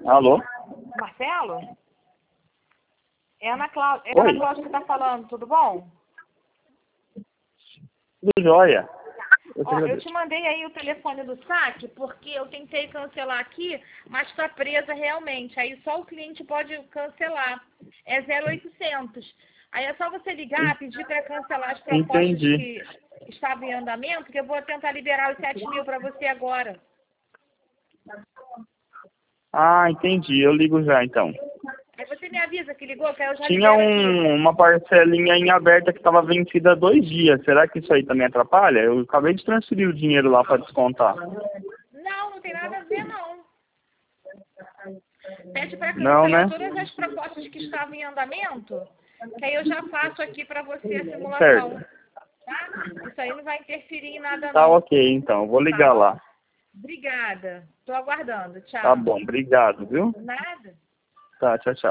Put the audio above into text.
Alô? Marcelo? É a Ana Cláudia que tá falando, tudo bom? Tudo jóia. Ó, eu te mandei aí o telefone do saque, porque eu tentei cancelar aqui, mas está presa realmente. Aí só o cliente pode cancelar. É 0800. Aí é só você ligar, pedir para cancelar as propostas Entendi. que estavam em andamento, que eu vou tentar liberar os 7.000 para você agora. Ah, entendi. Eu ligo já, então. Aí você me avisa que ligou, que aí eu já Tinha libero aqui. uma parcelinha em aberta que estava vencida há 2 dias. Será que isso aí também atrapalha? Eu acabei de transferir o dinheiro lá para descontar. Não tem nada a ver, não. Pede para Não, cancelar né? todas as propostas que estavam em andamento, que aí eu já faço aqui para você a simulação. Certo. Tá? Isso aí não vai interferir em nada, Tá não. ok, então. Vou ligar Tá bom? lá. Obrigada. Tô aguardando. Tchau. Tá bom. Obrigado, viu? Nada. Tá, tchau, tchau.